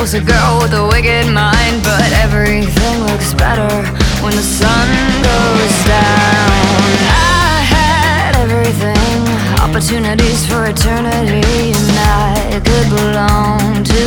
was a girl with a wicked mind, but everything looks better when the sun goes down. I had everything, opportunities for eternity, and I could belong